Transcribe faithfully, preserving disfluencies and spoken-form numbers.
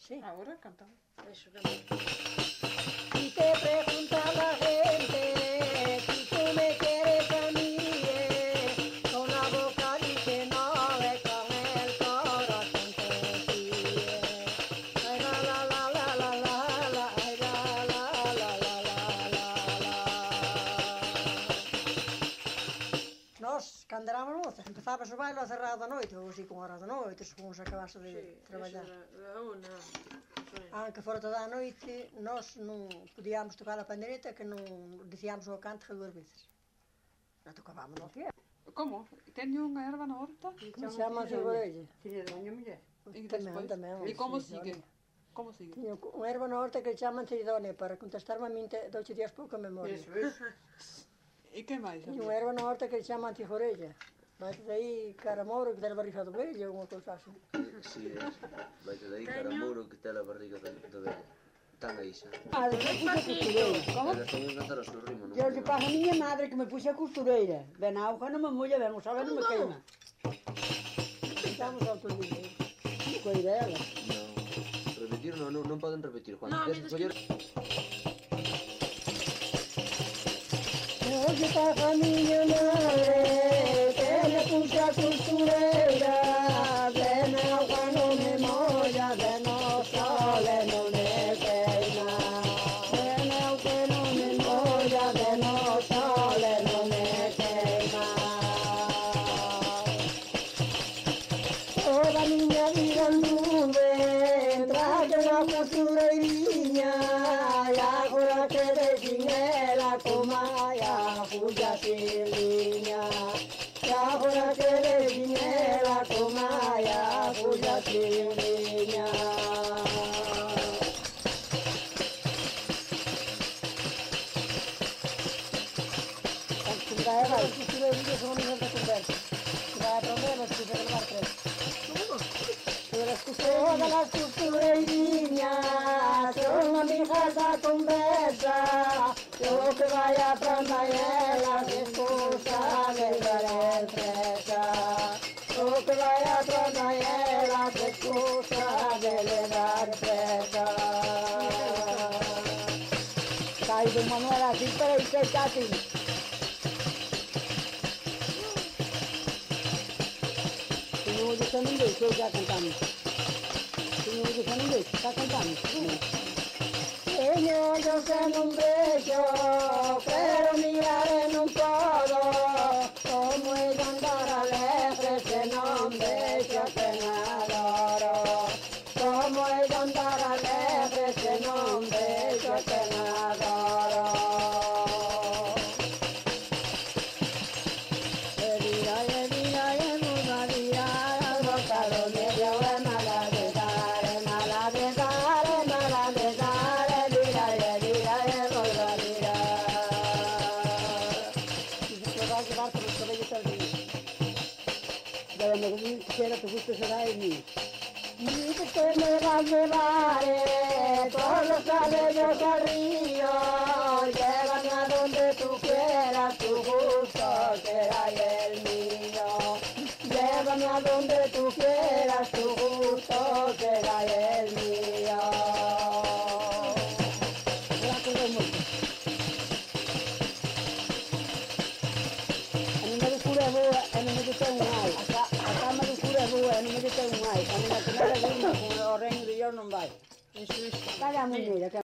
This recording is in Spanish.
Sí. Ahora cantamos. Eso, y te pregunta la gente si tú me quieres a mí, eh, con la boca dice no, eh, con el corazón te pide. Ay, la, la, la, la, la, la, la, ay, la, la, la, la, la, la, la. Nós, cando éramos mozas, empezábamos o baile a cerrado da noite, ou así con hora da noite, según se acabase de Sí, traballar. eso da, da una. Aunque fora toda a noite, nós non podíamos tocar a pandereta que non dicíamos o cante dúas veces. Non tocábamos o que é. Como? Teño unha erva na horta? Como se chama a ciborella? Ciredoña, muller. E Tamén, despois? tamén. E como sí, sigue? Ciredoña. Como sigue? Tiño unha erva na horta que chaman Ciredoña para contestarme a min te, doce días pouca memoria. Eso, eso. E que máis? Tiño unha erva na horta que chaman Tijorella. Vai aí caramoro que ten a barriga do vello ou unha cousa así. Sí, es. Vai te daí caramuro que ten a barriga do, do vello. Tan aí xa. Madre, que me puxe costureira. Como? Eles están a inventar o seu ritmo, non? Que é o que pasa a miña madre que me puxe a costureira. Ben a auga non me molla, ben o sol non me queima. Estamos ao turismo. Coi dela. Non. Repetir non, non, non poden repetir. Cando No, tes que coller... O que pasa a miña madre que me puxe a costureira, ben a auga non me molla, ben o sol non me queima. Ben a auga non me molla, ben o sol non me queima. Toda a miña vida anduve traje na costureiriña, e agora que deixin ela coma a fulla sin liña. E agora que deixin ela coma a fulla sin liña. Vai, vai, costureirinha son unha de conversa. Vai aprender a escuchar el bar tres. Todas las costureirinhas son amigas da conversa. Yo que vaya a Prandaelas de excusa de dar presa. Yo que vaya a Prandaelas de excusa de dar presa. Caído Manuel así, pero y que casi. Senhor de São Luís, que eu já cantamos. Senhor de São Luís, está cantando. Senhor de São Luís, quero mirar en un todo, como es andar alegre, se non deixo que me adoro. Como es andar alegre, se non deixo que me adoro. Me quisiera que justo será en mí. Dice que me va a llevar eh, todos los cabellos al río. Llévame a donde tú quieras, tu gusto será el mío. Llévame a donde tú quieras, tu gusto será el mío. Ahora todo mucho. A mí me descubre boa, a mí me gusta un ay. Acá me descubre boa, a mí me gusta un ay. A mí me queda de ritmo, como o reino de Dios non vai. Eso, eso. Caga a muñeira,